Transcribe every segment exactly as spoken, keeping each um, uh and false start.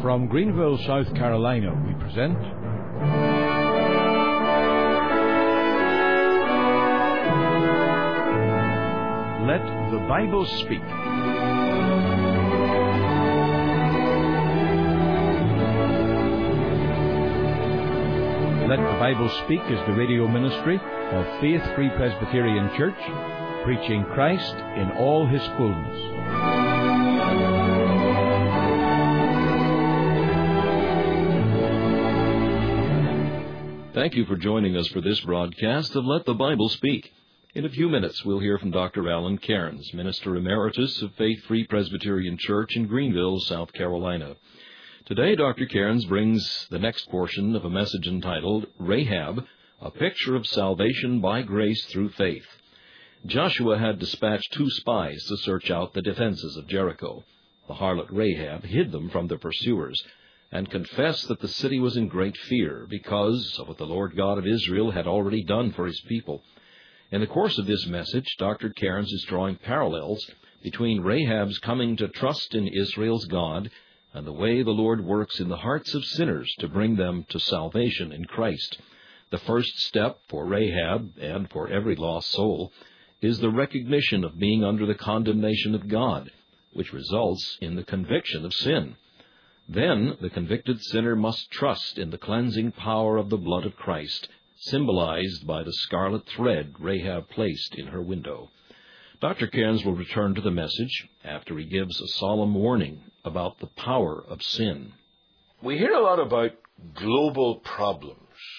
From Greenville, South Carolina, we present Let the Bible Speak. Let the Bible Speak is the radio ministry of Faith Free Presbyterian Church, preaching Christ in all His fullness. Thank you for joining us for this broadcast of Let the Bible Speak. In a few minutes, we'll hear from Doctor Alan Cairns, Minister Emeritus of Faith Free Presbyterian Church in Greenville, South Carolina. Today, Doctor Cairns brings the next portion of a message entitled, Rahab, a Picture of Salvation by Grace Through Faith. Joshua had dispatched two spies to search out the defenses of Jericho. The harlot Rahab hid them from their pursuers, and confessed that the city was in great fear because of what the Lord God of Israel had already done for His people. In the course of this message, Doctor Cairns is drawing parallels between Rahab's coming to trust in Israel's God and the way the Lord works in the hearts of sinners to bring them to salvation in Christ. The first step for Rahab and for every lost soul is the recognition of being under the condemnation of God, which results in the conviction of sin. Then the convicted sinner must trust in the cleansing power of the blood of Christ, symbolized by the scarlet thread Rahab placed in her window. Doctor Cairns will return to the message after he gives a solemn warning about the power of sin. We hear a lot about global problems.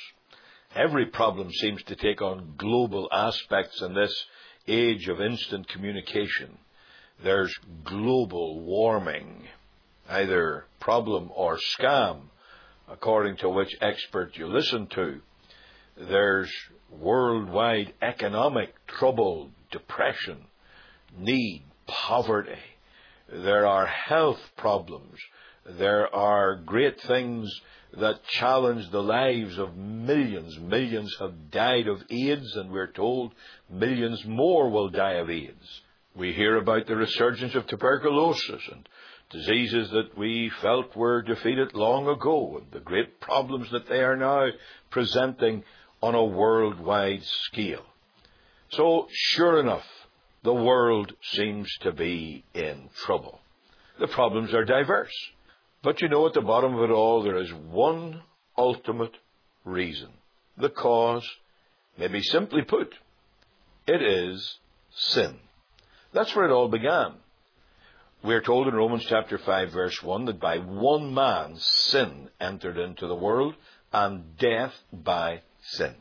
Every problem seems to take on global aspects in this age of instant communication. There's global warming, either problem or scam, according to which expert you listen to. There's worldwide economic trouble, depression, need, poverty. There are health problems. There are great things that challenge the lives of millions. Millions have died of AIDS, and we're told millions more will die of AIDS. We hear about the resurgence of tuberculosis and diseases that we felt were defeated long ago, and the great problems that they are now presenting on a worldwide scale. So, sure enough, the world seems to be in trouble. The problems are diverse. But you know, at the bottom of it all, there is one ultimate reason. The cause, maybe simply put, it is sin. That's where it all began. We are told in Romans chapter five, verse one, that by one man sin entered into the world, and death by sin.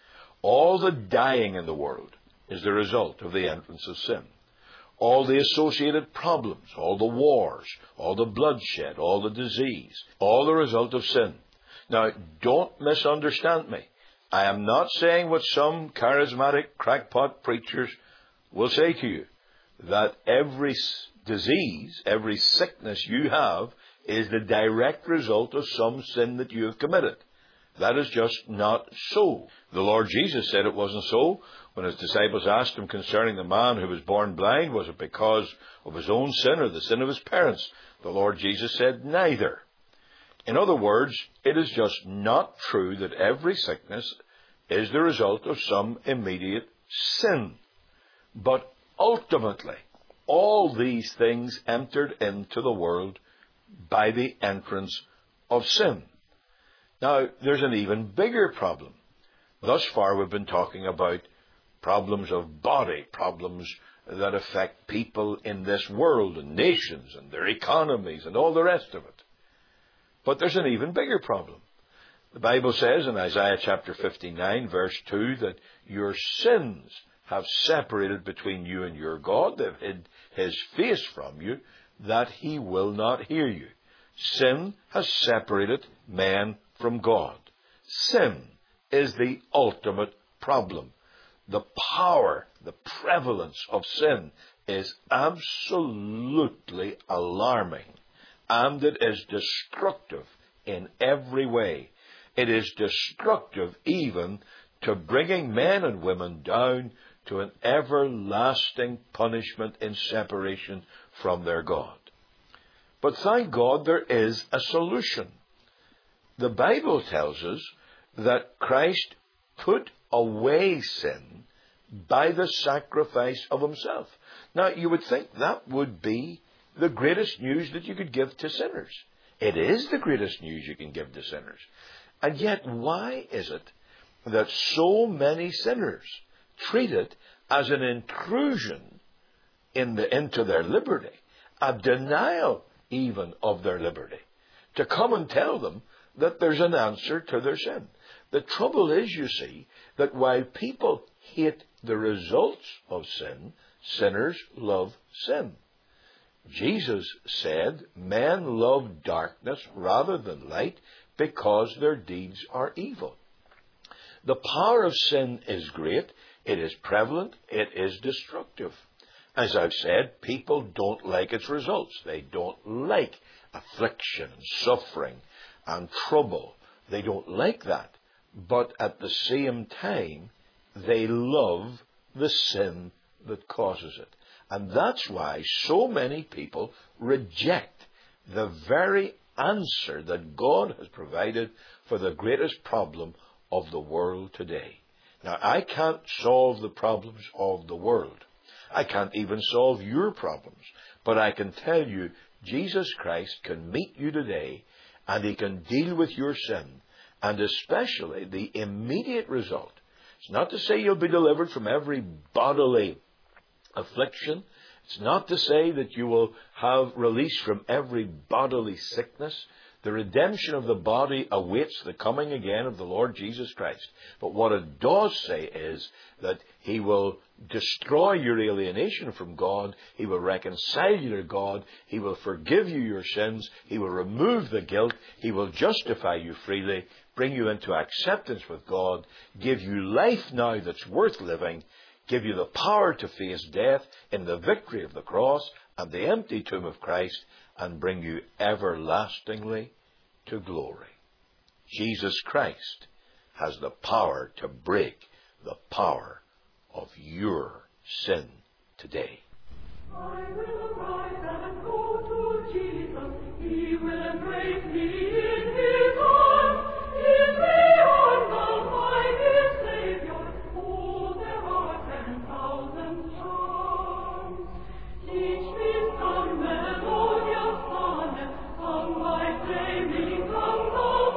All the dying in the world is the result of the entrance of sin. All the associated problems, all the wars, all the bloodshed, all the disease, all the result of sin. Now, don't misunderstand me. I am not saying what some charismatic crackpot preachers will say to you, that every disease, every sickness you have is the direct result of some sin that you have committed. That is just not so. The Lord Jesus said it wasn't so. When His disciples asked Him concerning the man who was born blind, was it because of his own sin or the sin of his parents? The Lord Jesus said neither. In other words, it is just not true that every sickness is the result of some immediate sin. But ultimately, all these things entered into the world by the entrance of sin. Now, there's an even bigger problem. Thus far, we've been talking about problems of body, problems that affect people in this world and nations and their economies and all the rest of it. But there's an even bigger problem. The Bible says in Isaiah chapter fifty-nine, verse two, that your sins have separated between you and your God. They've hid His face from you, that He will not hear you. Sin has separated man from God. Sin is the ultimate problem. The power, the prevalence of sin is absolutely alarming, and it is destructive in every way. It is destructive even to bringing men and women down to an everlasting punishment in separation from their God. But thank God there is a solution. The Bible tells us that Christ put away sin by the sacrifice of himself. Now, you would think that would be the greatest news that you could give to sinners. It is the greatest news you can give to sinners. And yet, why is it that so many sinners treat it as an intrusion in the, into their liberty, a denial even of their liberty, to come and tell them that there's an answer to their sin? The trouble is, you see, that while people hate the results of sin, sinners love sin. Jesus said, men love darkness rather than light because their deeds are evil. The power of sin is great. It is prevalent. It is destructive. As I've said, people don't like its results. They don't like affliction and suffering and trouble. They don't like that. But at the same time, they love the sin that causes it. And that's why so many people reject the very answer that God has provided for the greatest problem of the world today. Now, I can't solve the problems of the world. I can't even solve your problems. But I can tell you, Jesus Christ can meet you today, and he can deal with your sin, and especially the immediate result. It's not to say you'll be delivered from every bodily affliction. It's not to say that you will have release from every bodily sickness. The redemption of the body awaits the coming again of the Lord Jesus Christ. But what it does say is that he will destroy your alienation from God. He will reconcile you to God. He will forgive you your sins. He will remove the guilt. He will justify you freely, bring you into acceptance with God, give you life now that's worth living, give you the power to face death in the victory of the cross and the empty tomb of Christ, and bring you everlastingly to glory. Jesus Christ has the power to break the power of your sin today. I will arise and go to Jesus. He will embrace me in his arms. In the arms of my dear Savior, hold their heart and thousand charms. Teach me some melodious sonnet, sung by flaming tongues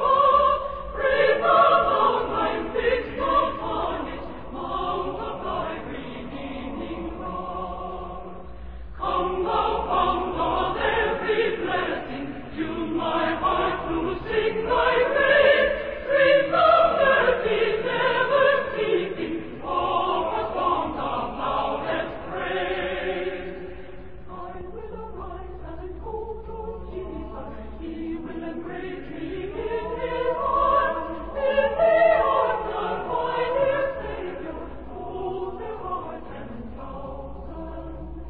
above. Praise the Lord, I'm fixed upon it, mount of thy redeeming cross. Come thou fount of every blessing, tune my heart to sing thy praise. Streams of mercy never ceasing, offer songs of loudest praise. I will arise and go to Jesus. He will embrace me in his arms. In the arms of my dear Savior, hold their heart and thousand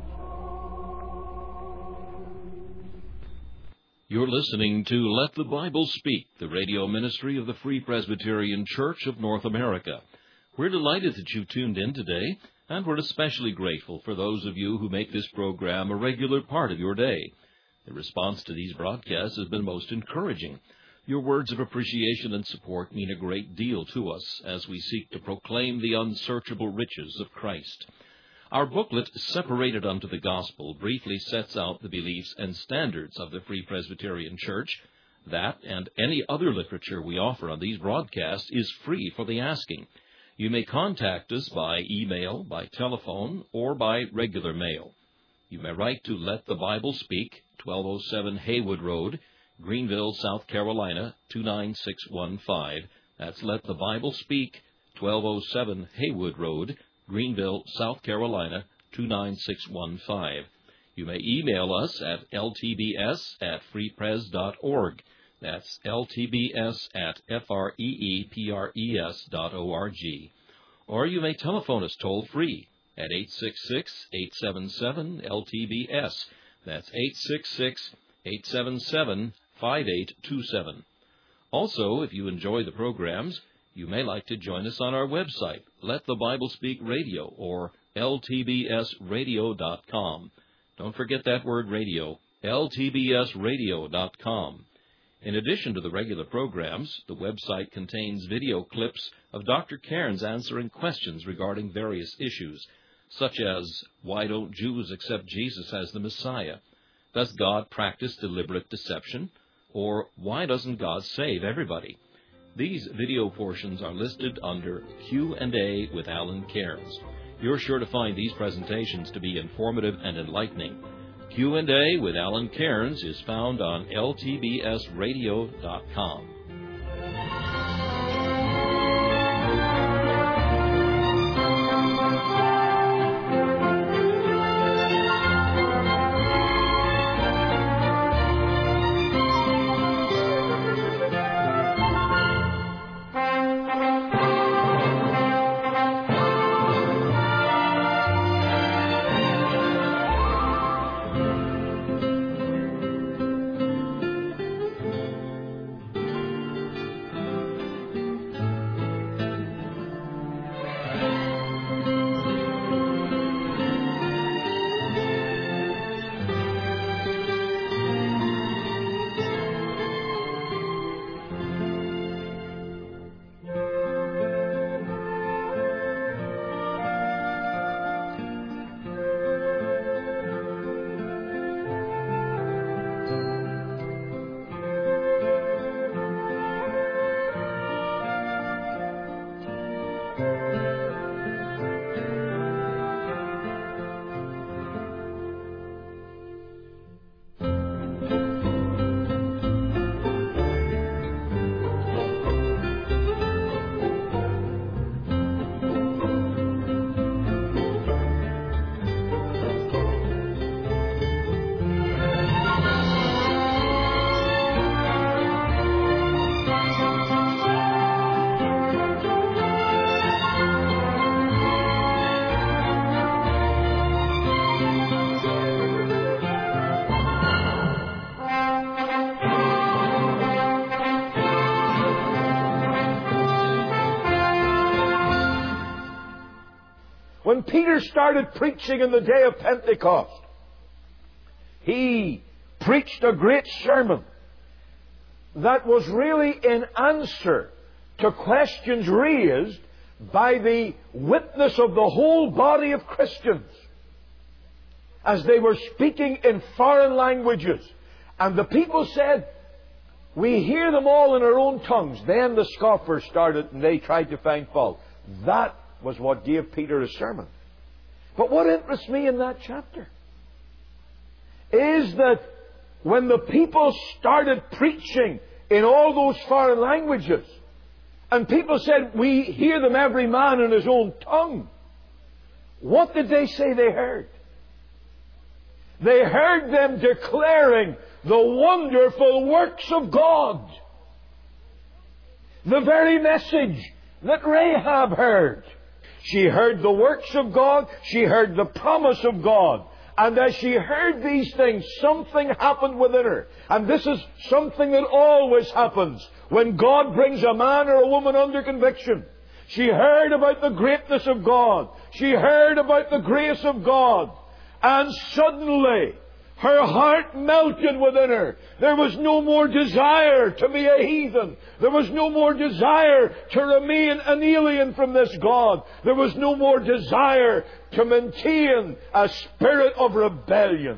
charms. You're listening to Let the Bible Speak, the radio ministry of the Free Presbyterian Church of North America. We're delighted that you've tuned in today, and we're especially grateful for those of you who make this program a regular part of your day. The response to these broadcasts has been most encouraging. Your words of appreciation and support mean a great deal to us as we seek to proclaim the unsearchable riches of Christ. Our booklet, Separated Unto the Gospel, briefly sets out the beliefs and standards of the Free Presbyterian Church. That and any other literature we offer on these broadcasts is free for the asking. You may contact us by email, by telephone, or by regular mail. You may write to Let the Bible Speak, twelve oh seven Haywood Road, Greenville, South Carolina, two nine six one five. That's Let the Bible Speak, twelve oh seven Haywood Road, Greenville, South Carolina, two nine six one five. You may email us at l t b s at free pres dot org. That's l t b s at freepres dot org. Or you may telephone us toll-free at eight six six, eight seven seven, L T B S. That's eight six six, eight seven seven, five eight two seven. Also, if you enjoy the programs, you may like to join us on our website, Let the Bible Speak Radio, or l t b s radio dot com. Don't forget that word radio. L T B S radio dot com. In addition to the regular programs, the website contains video clips of Doctor Cairns answering questions regarding various issues, such as, why don't Jews accept Jesus as the Messiah? Does God practice deliberate deception? Or why doesn't God save everybody? These video portions are listed under Q and A with Alan Cairns. You're sure to find these presentations to be informative and enlightening. Q and A with Alan Cairns is found on L T B S radio dot com. When Peter started preaching in the day of Pentecost, he preached a great sermon that was really in answer to questions raised by the witness of the whole body of Christians as they were speaking in foreign languages. And the people said, we hear them all in our own tongues. Then the scoffers started and they tried to find fault. That was what gave Peter a sermon. But what interests me in that chapter is that when the people started preaching in all those foreign languages, and people said, we hear them every man in his own tongue, what did they say they heard? They heard them declaring the wonderful works of God. The very message that Rahab heard. She heard the works of God. She heard the promise of God. And as she heard these things, something happened within her. And this is something that always happens when God brings a man or a woman under conviction. She heard about the greatness of God. She heard about the grace of God. And suddenly, her heart melted within her. There was no more desire to be a heathen. There was no more desire to remain an alien from this God. There was no more desire to maintain a spirit of rebellion.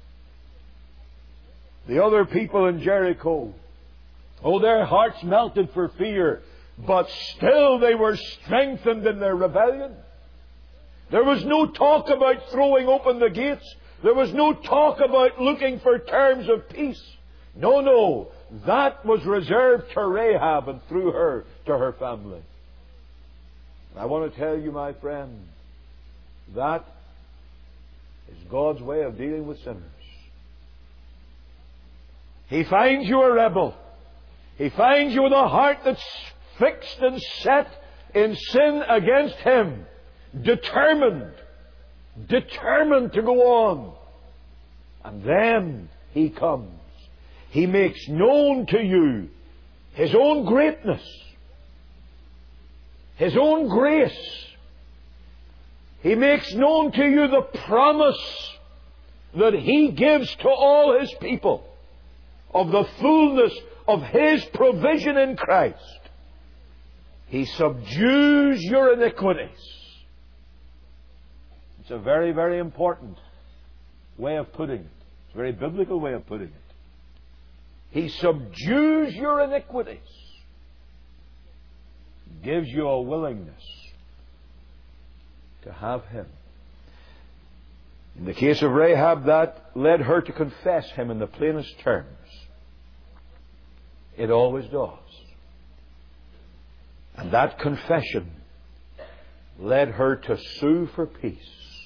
The other people in Jericho, oh, their hearts melted for fear, but still they were strengthened in their rebellion. There was no talk about throwing open the gates. There was no talk about looking for terms of peace. No, no. That was reserved to Rahab and through her to her family. I want to tell you, my friend, that is God's way of dealing with sinners. He finds you a rebel. He finds you with a heart that's fixed and set in sin against Him. Determined. Determined to go on. And then He comes. He makes known to you His own greatness. His own grace. He makes known to you the promise that He gives to all His people of the fullness of His provision in Christ. He subdues your iniquities. It's a very, very important way of putting it. It's a very biblical way of putting it. He subdues your iniquities. Gives you a willingness to have Him. In the case of Rahab, that led her to confess Him in the plainest terms. It always does. And that confession led her to sue for peace.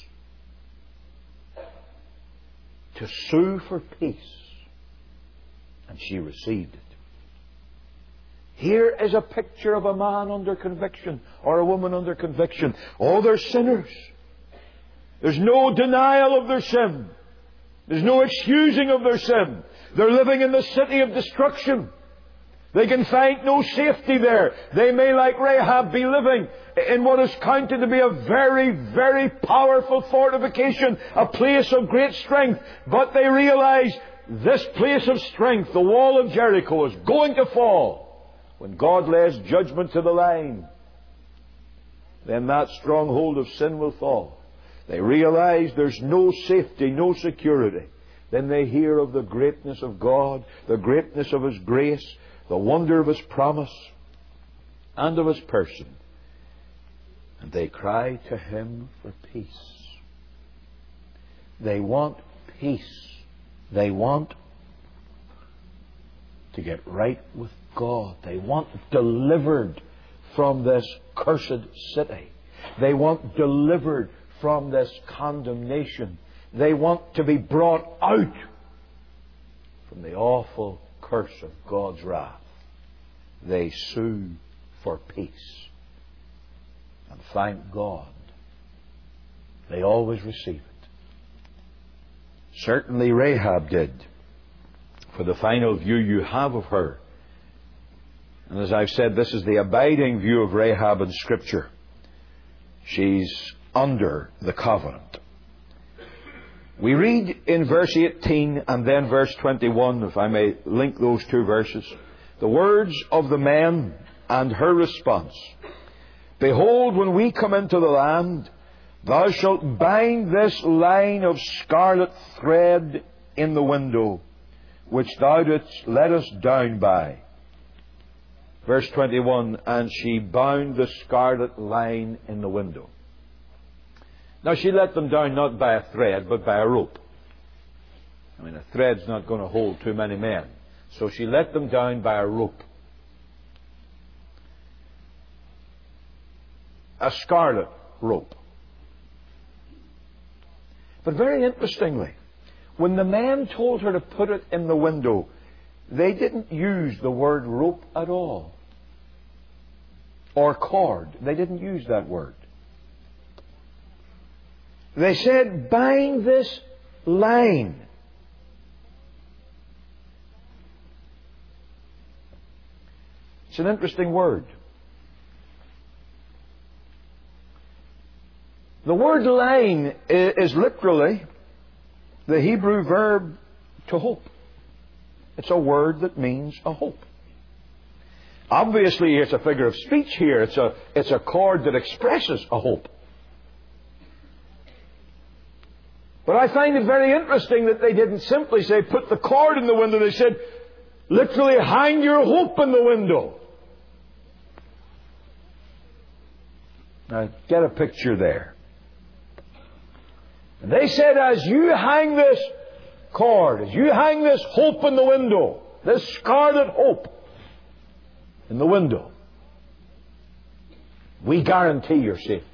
To sue for peace. And she received it. Here is a picture of a man under conviction or a woman under conviction. Oh, they're sinners. There's no denial of their sin. There's no excusing of their sin. They're living in the city of destruction. They can find no safety there. They may, like Rahab, be living in what is counted to be a very, very powerful fortification, a place of great strength. But they realize this place of strength, the wall of Jericho, is going to fall. When God lays judgment to the line, then that stronghold of sin will fall. They realize there's no safety, no security. Then they hear of the greatness of God, the greatness of His grace, the wonder of His promise, and of His person. And they cry to Him for peace. They want peace. They want to get right with God. They want delivered from this cursed city. They want delivered from this condemnation. They want to be brought out from the awful curse of God's wrath. They sue for peace. And thank God, they always receive it. Certainly Rahab did. For the final view you have of her. And as I've said, this is the abiding view of Rahab in Scripture. She's under the covenant. We read in verse eighteen and then verse twenty-one, if I may link those two verses, the words of the men and her response. Behold, when we come into the land, thou shalt bind this line of scarlet thread in the window, which thou didst let us down by. Verse twenty-one, and she bound the scarlet line in the window. Now she let them down not by a thread, but by a rope. I mean, a thread's not going to hold too many men. So she let them down by a rope. A scarlet rope. But very interestingly, when the men told her to put it in the window, they didn't use the word rope at all. Or cord. They didn't use that word. They said, bind this line. It's an interesting word. The word line is literally the Hebrew verb to hope. It's a word that means a hope. Obviously, it's a figure of speech here. It's a, it's a cord that expresses a hope. But I find it very interesting that they didn't simply say, put the cord in the window. They said, literally, hang your hope in the window. Now, get a picture there. And they said, as you hang this cord, as you hang this hope in the window, this scarlet hope in the window, we guarantee your safety.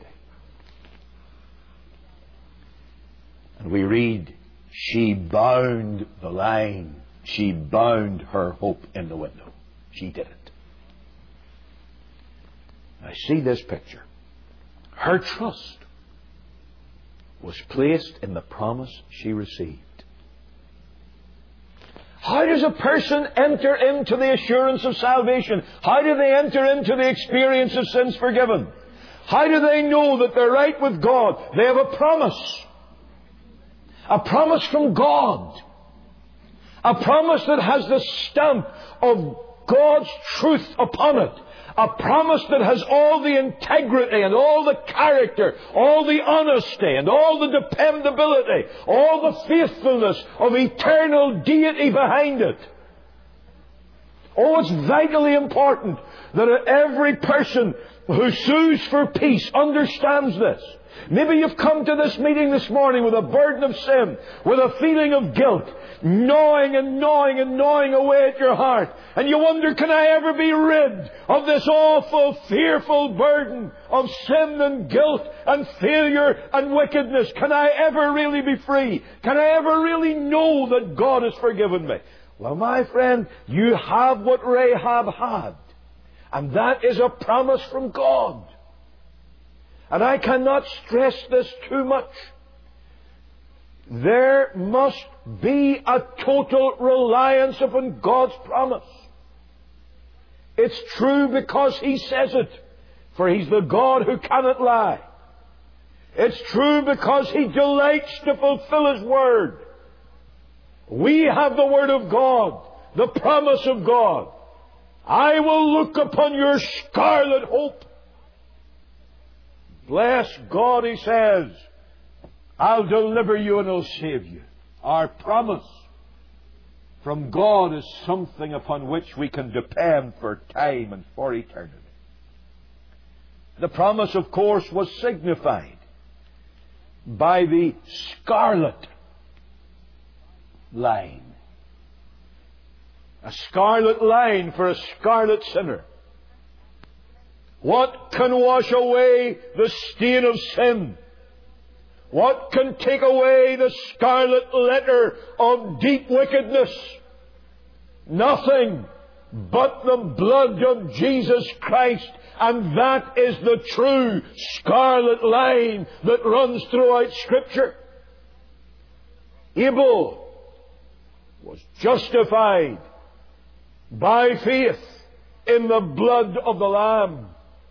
And we read, she bound the line. She bound her hope in the window. She did it. I see this picture. Her trust was placed in the promise she received. How does a person enter into the assurance of salvation? How do they enter into the experience of sins forgiven? How do they know that they're right with God? They have a promise. A promise from God. A promise that has the stamp of God's truth upon it. A promise that has all the integrity and all the character, all the honesty and all the dependability, all the faithfulness of eternal deity behind it. Oh, it's vitally important that every person who sues for peace understands this. Maybe you've come to this meeting this morning with a burden of sin, with a feeling of guilt, gnawing and gnawing and gnawing away at your heart. And you wonder, can I ever be rid of this awful, fearful burden of sin and guilt and failure and wickedness? Can I ever really be free? Can I ever really know that God has forgiven me? Well, my friend, you have what Rahab had. And that is a promise from God. And I cannot stress this too much. There must be a total reliance upon God's promise. It's true because He says it, for He's the God who cannot lie. It's true because He delights to fulfill His word. We have the word of God, the promise of God. I will look upon your scarlet hope. Bless God, He says, I'll deliver you and I'll save you. Our promise from God is something upon which we can depend for time and for eternity. The promise, of course, was signified by the scarlet line. A scarlet line for a scarlet sinner. What can wash away the stain of sin? What can take away the scarlet letter of deep wickedness? Nothing but the blood of Jesus Christ. And that is the true scarlet line that runs throughout Scripture. Abel was justified by faith in the blood of the Lamb.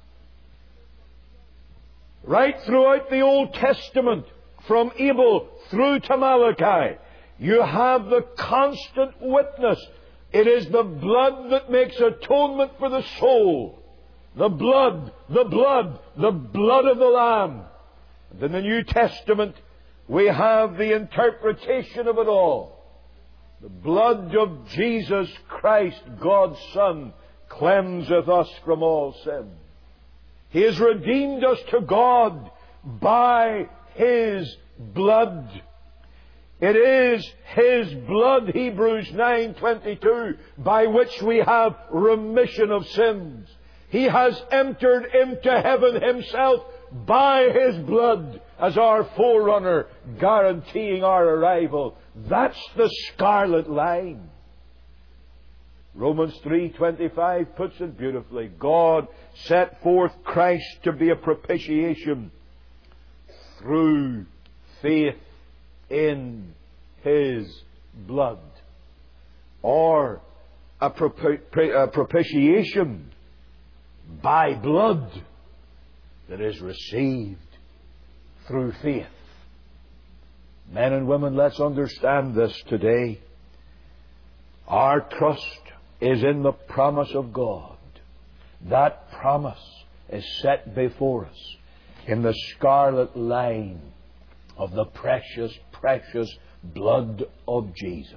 Right throughout the Old Testament, from Abel through to Malachi, you have the constant witness. It is the blood that makes atonement for the soul. The blood, the blood, the blood of the Lamb. And in the New Testament, we have the interpretation of it all. The blood of Jesus Christ, God's Son, cleanseth us from all sin. He has redeemed us to God by His blood. It is His blood, Hebrews nine twenty-two, by which we have remission of sins. He has entered into heaven Himself by His blood as our forerunner, guaranteeing our arrival. That's the scarlet line. Romans three twenty-five puts it beautifully. God set forth Christ to be a propitiation through faith in His blood. Or a, propi- a propitiation by blood that is received through faith. Men and women, let's understand this today. Our trust is in the promise of God. That promise is set before us in the scarlet line of the precious, precious blood of Jesus.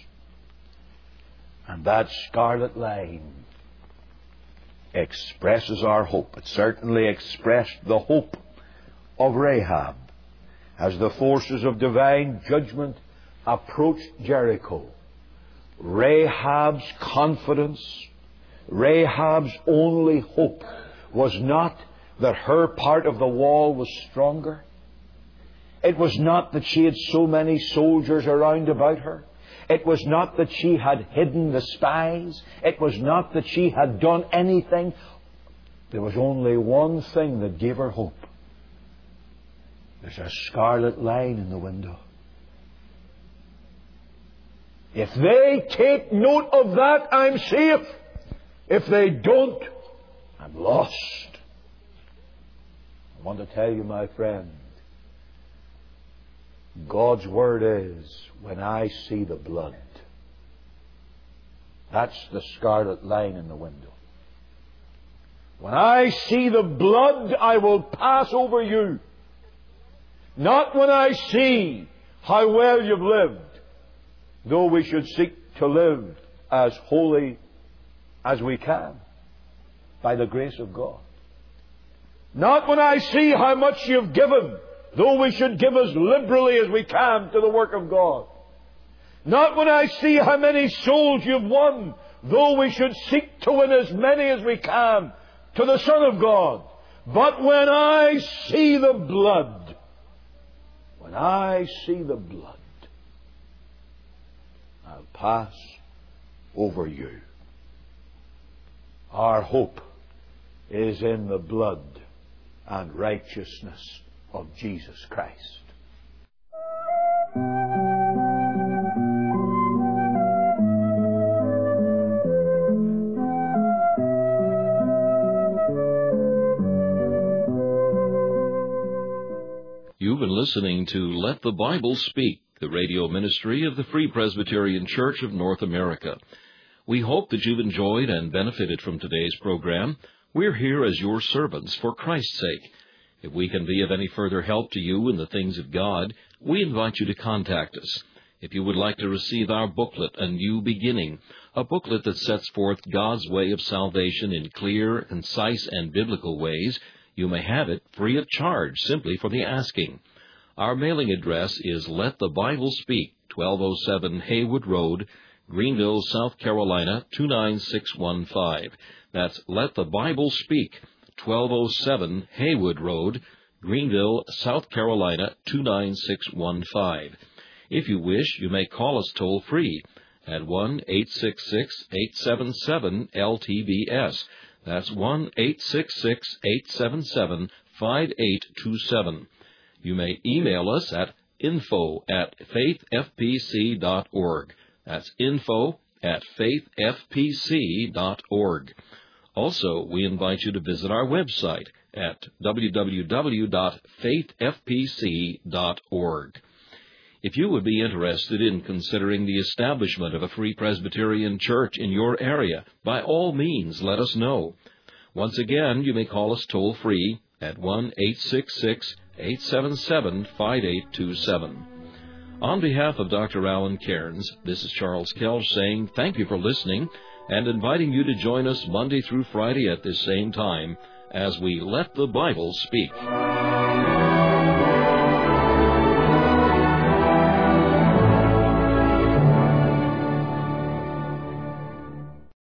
And that scarlet line expresses our hope. It certainly expressed the hope of Rahab as the forces of divine judgment approached Jericho. Rahab's confidence, Rahab's only hope was not that her part of the wall was stronger. It was not that she had so many soldiers around about her. It was not that she had hidden the spies. It was not that she had done anything. There was only one thing that gave her hope. There's a scarlet line in the window. If they take note of that, I'm safe. If they don't, I'm lost. I want to tell you, my friend, God's Word is, when I see the blood. That's the scarlet line in the window. When I see the blood, I will pass over you. Not when I see how well you've lived, though we should seek to live as holy as we can, by the grace of God. Not when I see how much you've given, though we should give as liberally as we can to the work of God. Not when I see how many souls you've won, though we should seek to win as many as we can to the Son of God. But when I see the blood, when I see the blood, I'll pass over you. Our hope is in the blood and righteousness of Jesus Christ. You've been listening to Let the Bible Speak, the radio ministry of the Free Presbyterian Church of North America. We hope that you've enjoyed and benefited from today's program. We're here as your servants for Christ's sake. If we can be of any further help to you in the things of God, we invite you to contact us. If you would like to receive our booklet, A New Beginning, a booklet that sets forth God's way of salvation in clear, concise, and biblical ways, you may have it free of charge simply for the asking. Our mailing address is Let the Bible Speak, twelve oh seven Haywood Road, Greenville, South Carolina, two nine six one five. That's Let the Bible Speak, twelve oh seven Haywood Road, Greenville, South Carolina, two nine six one five. If you wish, you may call us toll-free at one eight six six, eight seven seven, L T B S. That's one eight six six, eight seven seven, five eight two seven. You may email us at info at faith f p c dot org. That's info at faith f p c dot org. Also, we invite you to visit our website at w w w dot faith f p c dot org. If you would be interested in considering the establishment of a Free Presbyterian Church in your area, by all means let us know. Once again, you may call us toll-free at one eight six six, eight seven seven, five eight two seven. On behalf of Doctor Alan Cairns, this is Charles Kelch saying thank you for listening and inviting you to join us Monday through Friday at this same time as we Let the Bible Speak.